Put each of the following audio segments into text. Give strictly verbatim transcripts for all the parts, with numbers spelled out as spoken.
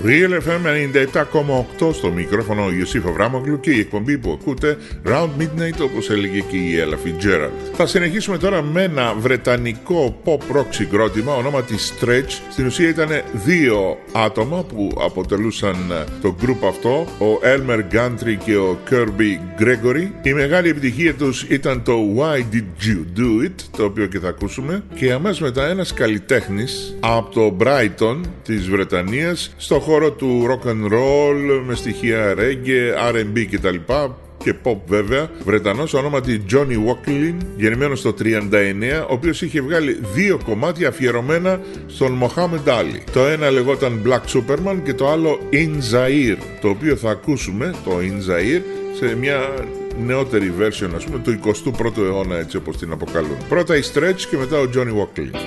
Real εφ εμ ενενήντα επτά κόμμα οκτώ στο μικρόφωνο ο Ιωσήφ Αβράμογλου και η εκπομπή που ακούτε Round Midnight, όπως έλεγε και η Ella Fitzgerald. Θα συνεχίσουμε τώρα με ένα βρετανικό pop rock συγκρότημα ονόματι Stretch. Στην ουσία ήταν δύο άτομα που αποτελούσαν το group αυτό, ο Elmer Gantry και ο Kirby Gregory. Η μεγάλη επιτυχία τους ήταν το Why Did You Do It, το οποίο και θα ακούσουμε, και αμέσως μετά ένας καλλιτέχνης από το Brighton της Βρετανίας στο χώρο του rock and roll με στοιχεία reggae, αρ εντ μπι κτλ. Και pop βέβαια, Βρετανός ονόματι Johnny Walklin, γεννημένος το τριάντα εννέα, ο οποίος είχε βγάλει δύο κομμάτια αφιερωμένα στον Mohammed Ali. Το ένα λεγόταν Black Superman και το άλλο In Zaire, το οποίο θα ακούσουμε, το In Zaire, σε μια νεότερη version, ας πούμε, του εικοστού πρώτου αιώνα, έτσι όπως την αποκαλούν. Πρώτα η Stretch και μετά ο Johnny Walklin.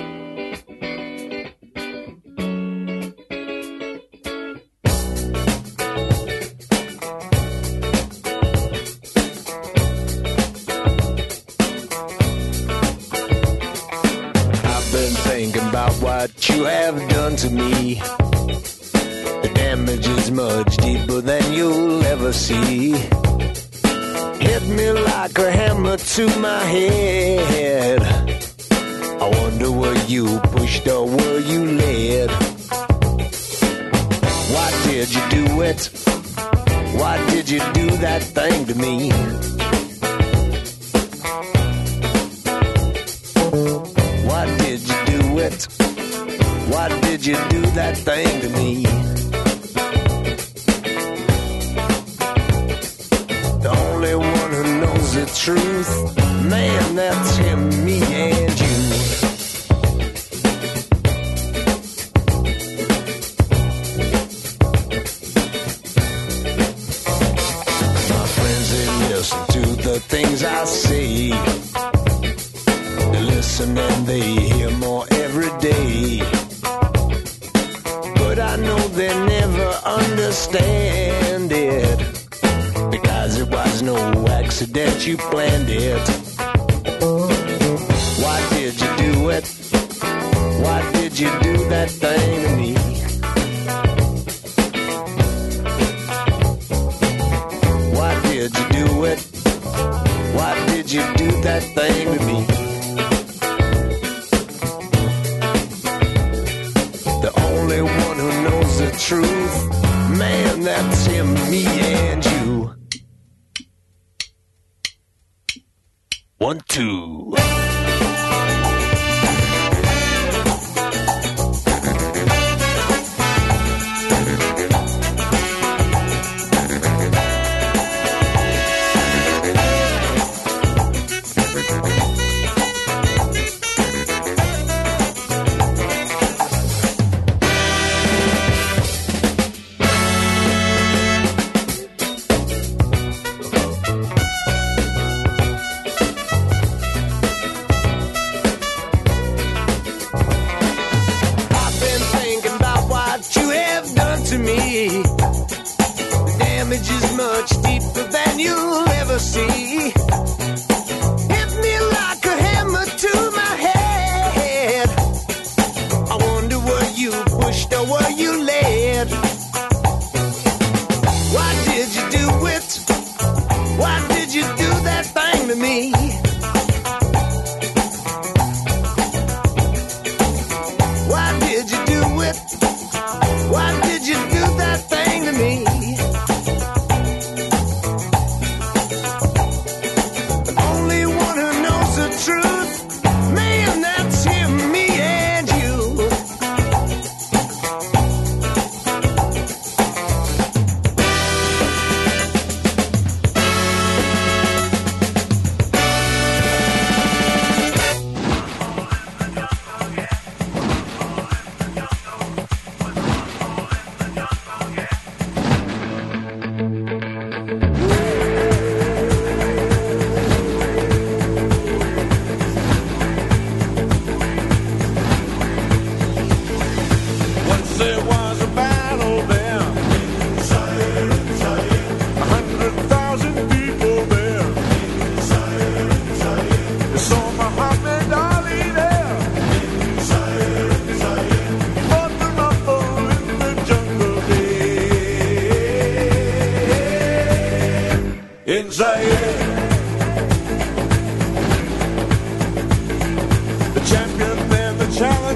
What you have done to me, the damage is much deeper than you'll ever see. Hit me like a hammer to my head. I wonder were you pushed or were you led? Why did you do it? Why did you do that thing to me? Why did you do it? Why did you do that thing to me? The only one who knows the truth, man, that's him, me and you. My friends, they listen to the things I say. They listen and they hear more every day. I know they never understand it, because it was no accident, you planned it. Why did you do it? Why did you do that thing to me? Why did you do it? Why did you do that thing to me? The truth, man, that's him, me and you. One, two.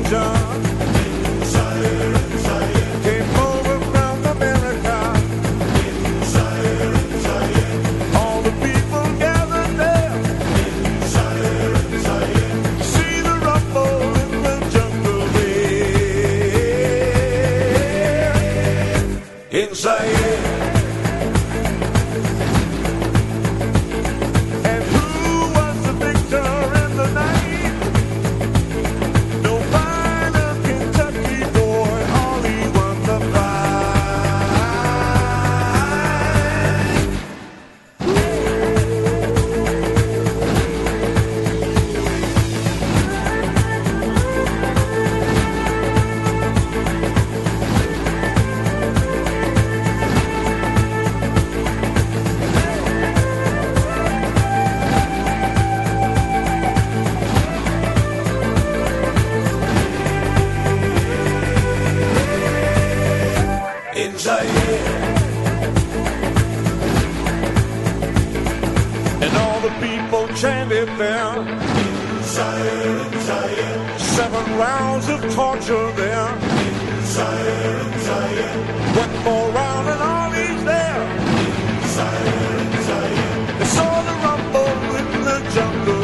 Chanted there, Zaire, Zaire. Seven rounds of torture there, Zaire, Zaire. One more round and all he's there, Zaire, Zaire. They saw the rumble in the jungle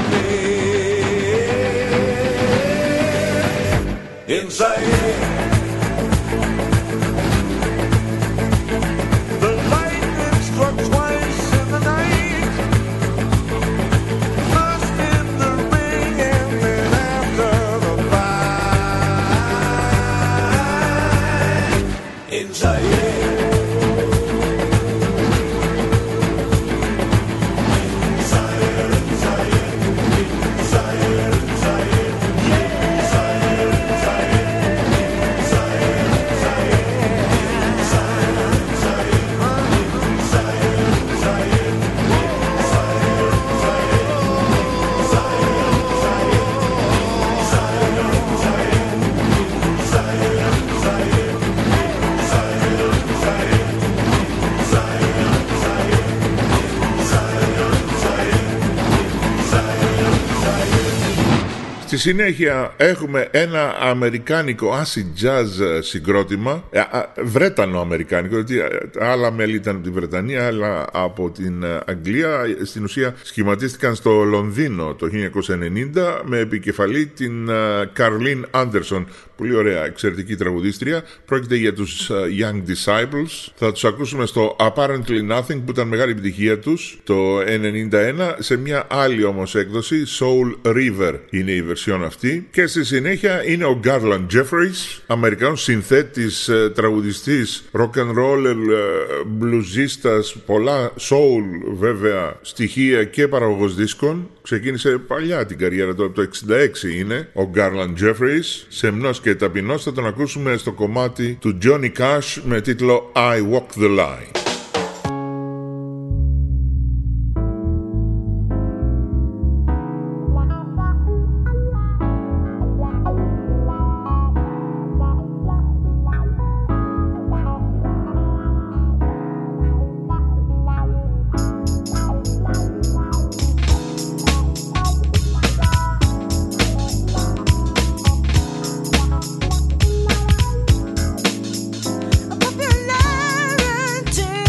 there, in Zaire. The lightning struck twice in the night. Στη συνέχεια έχουμε ένα αμερικάνικο acid jazz συγκρότημα, βρέτανο-αμερικάνικο, γιατί άλλα μέλη ήταν από τη Βρετανία, άλλα από την Αγγλία. Στην ουσία σχηματίστηκαν στο Λονδίνο το χίλια εννιακόσια ενενήντα με επικεφαλή την Καρλίν Άντερσον. Πολύ ωραία, εξαιρετική τραγουδίστρια. Πρόκειται για τους Young Disciples. Θα τους ακούσουμε στο Apparently Nothing, που ήταν μεγάλη επιτυχία τους το ενενήντα ένα. Σε μια άλλη όμως έκδοση, Soul River είναι η version αυτή. Και στη συνέχεια είναι ο Garland Jeffries, Αμερικανός συνθέτης, τραγουδιστής, rock and roller, μπλουζίστας, πολλά soul βέβαια στοιχεία και παραγωγός δίσκων. Ξεκίνησε παλιά την καριέρα του, από το εξήντα έξι είναι ο Garland Jeffries. Σεμνός και ταπεινός, θα τον ακούσουμε στο κομμάτι του Johnny Cash με τίτλο I Walk the Line. Popularity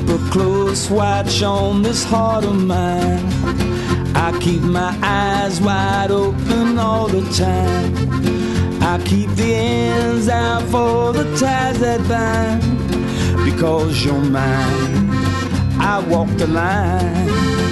keep a close watch on this heart of mine. I keep my eyes wide open all the time. I keep the ends out for the ties that bind. Because you're mine, I walk the line.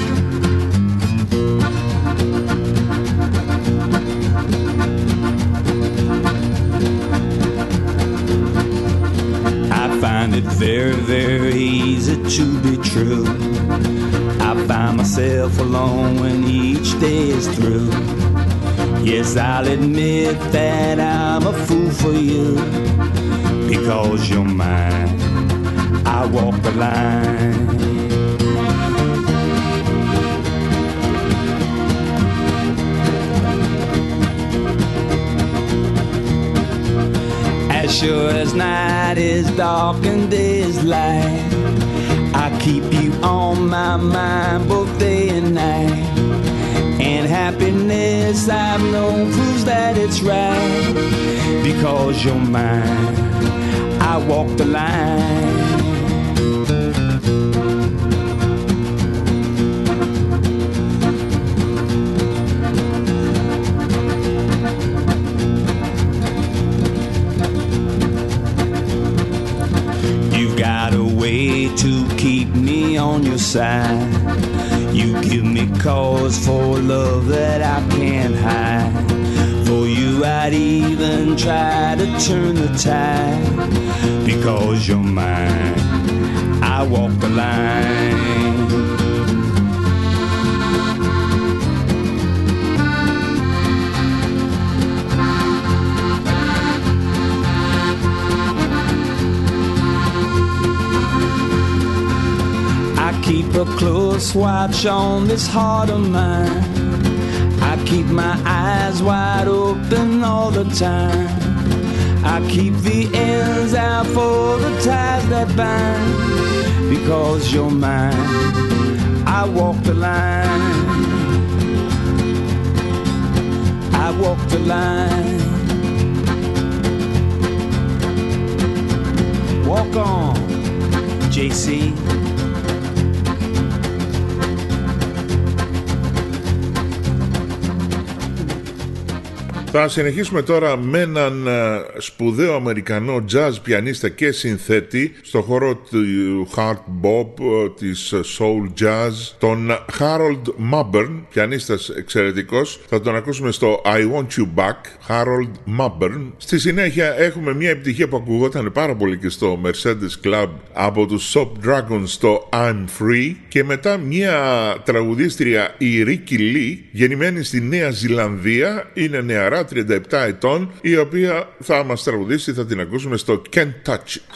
I find it very, very easy to be true. I find myself alone when each day is through. Yes, I'll admit that I'm a fool for you. Because you're mine, I walk the line. As sure as night is dark and day is light, I keep you on my mind both day and night. And happiness I've known proves that it's right. Because you're mine, I walk the line. You've got a way to keep me on your side. You give me cause for love that I can't hide. For you I'd even try to turn the tide. Because you're mine, I walk the line. I keep a close watch on this heart of mine. I keep my eyes wide open all the time. I keep the ends out for the ties that bind. Because you're mine, I walk the line. I walk the line. Walk on, J C. Θα συνεχίσουμε τώρα με έναν σπουδαίο Αμερικανό jazz πιανίστα και συνθέτη στο χώρο του hard bop, της soul jazz, τον Harold Mabern, πιανίστας εξαιρετικός. Θα τον ακούσουμε στο I Want You Back, Harold Mabern. Στη συνέχεια έχουμε μια επιτυχία που ακουγόταν πάρα πολύ και στο Mercedes Club από τους Soap Dragons στο I'm Free, και μετά μια τραγουδίστρια, η Ricky Lee, γεννημένη στη Νέα Ζηλανδία, είναι νεαρά, τριάντα επτά ετών, η οποία θα μας τραγουδήσει, θα την ακούσουμε στο Can't Touch It.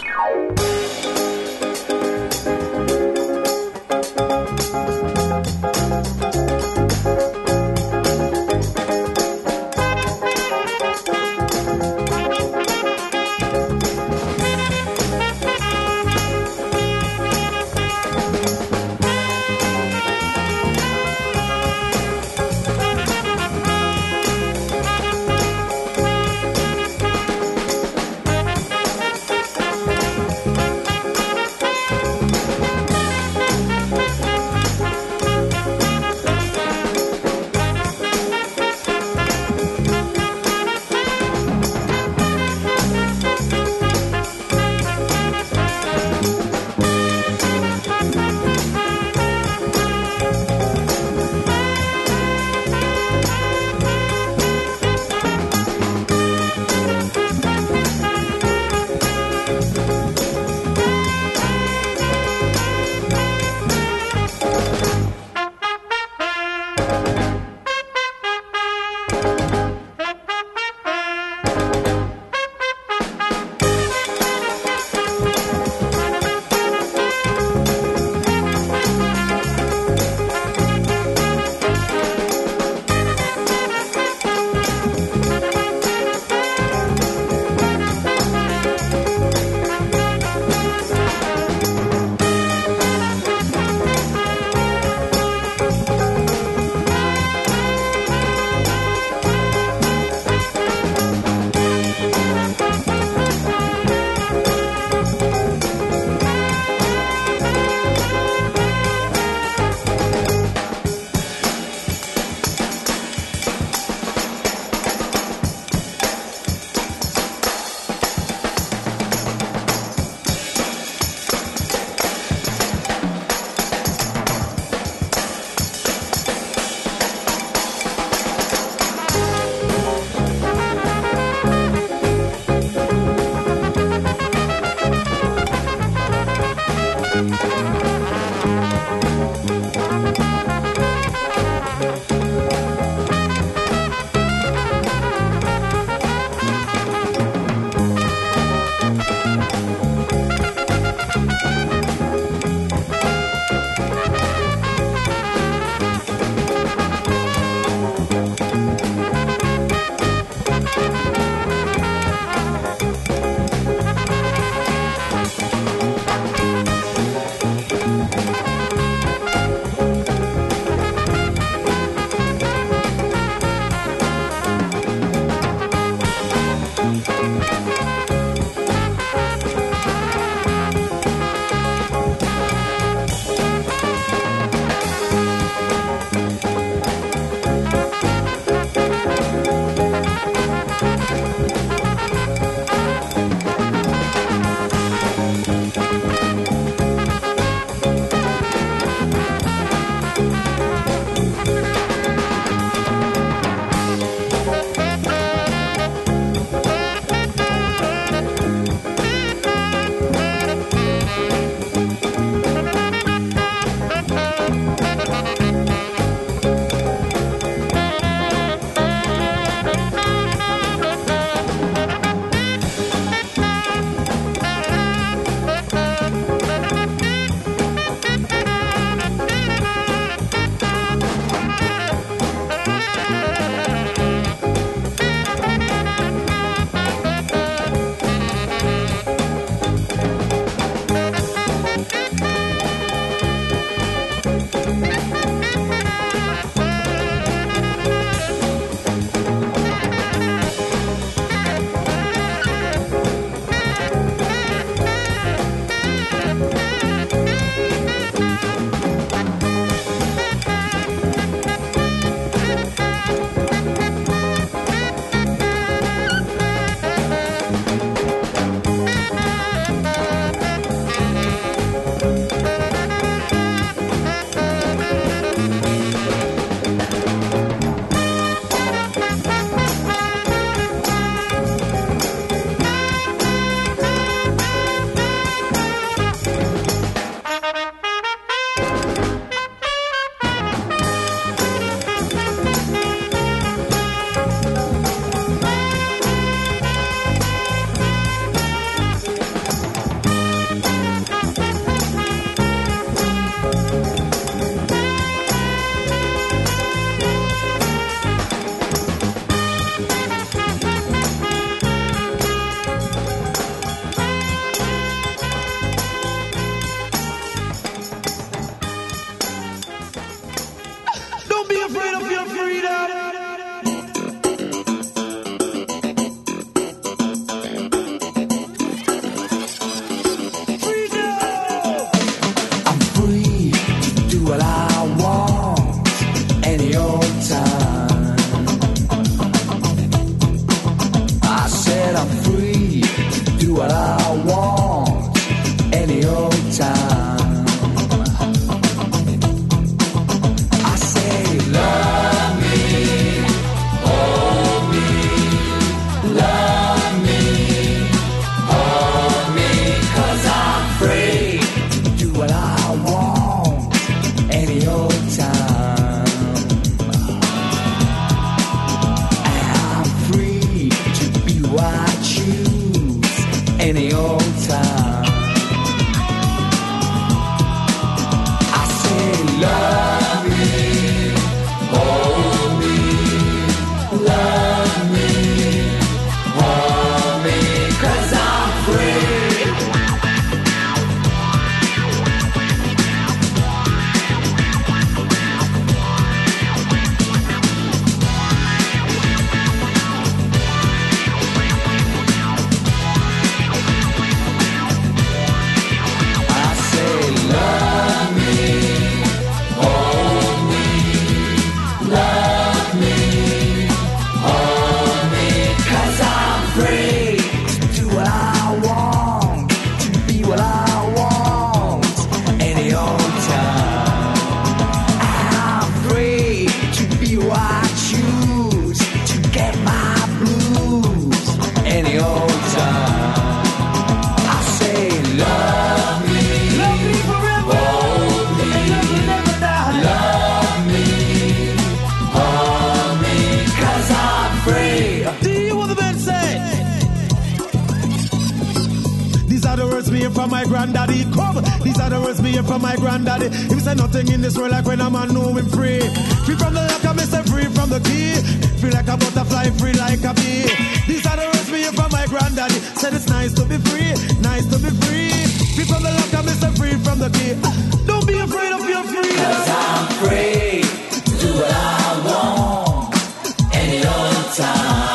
granddaddy. Come, these are the words me hear from my granddaddy. He said nothing in this world like when a man know him free. Free from the lock, I say free from the key. Free like a butterfly, free like a bee. These are the words me hear from my granddaddy. Said it's nice to be free, nice to be free. Free from the lock, I say free from the key. Don't be afraid of your freedom. 'Cause I'm free to do what I want any old time.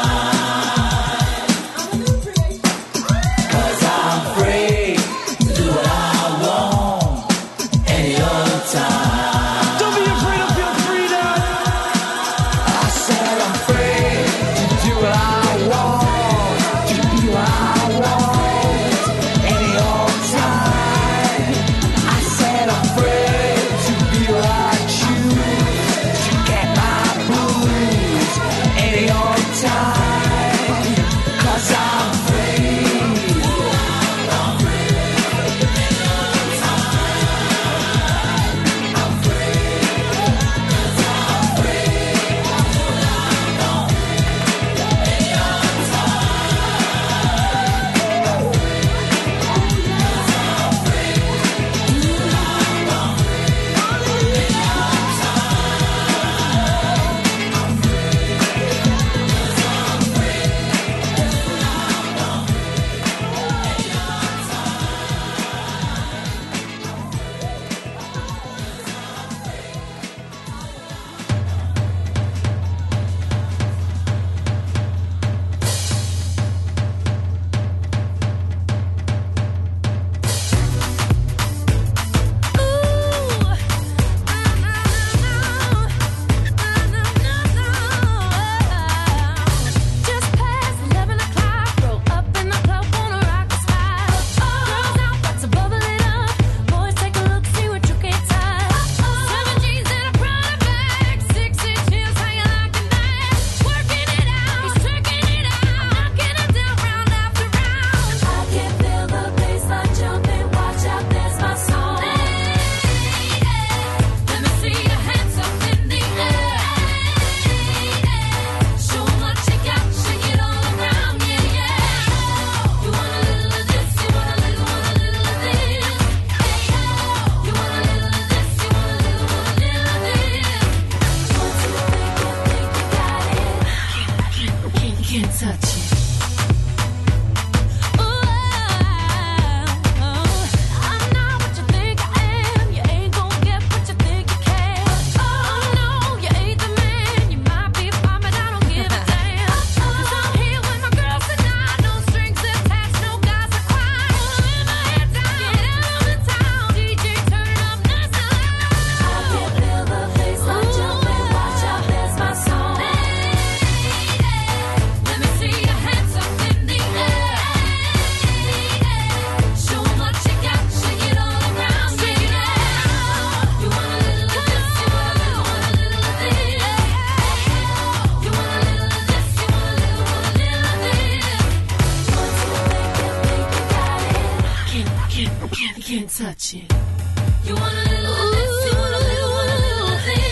Touch it. You want a little of this, you want a little, want a little of this.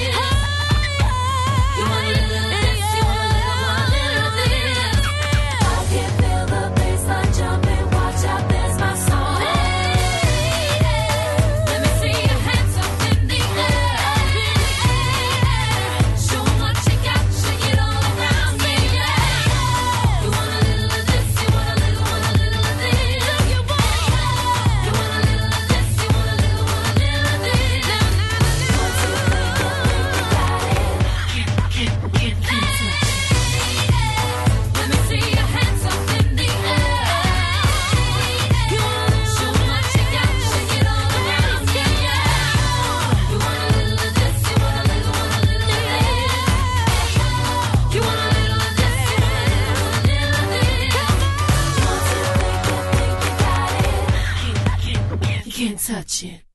You want a little of this, you want a little, want a little of this. I can feel the bassline jumping, watch out, there's my song. Let me see your hands up in the air. Show 'em what you got, shake it all around me. You want a little of this, you want a little, want a little of this. You want a little of this. Touch it.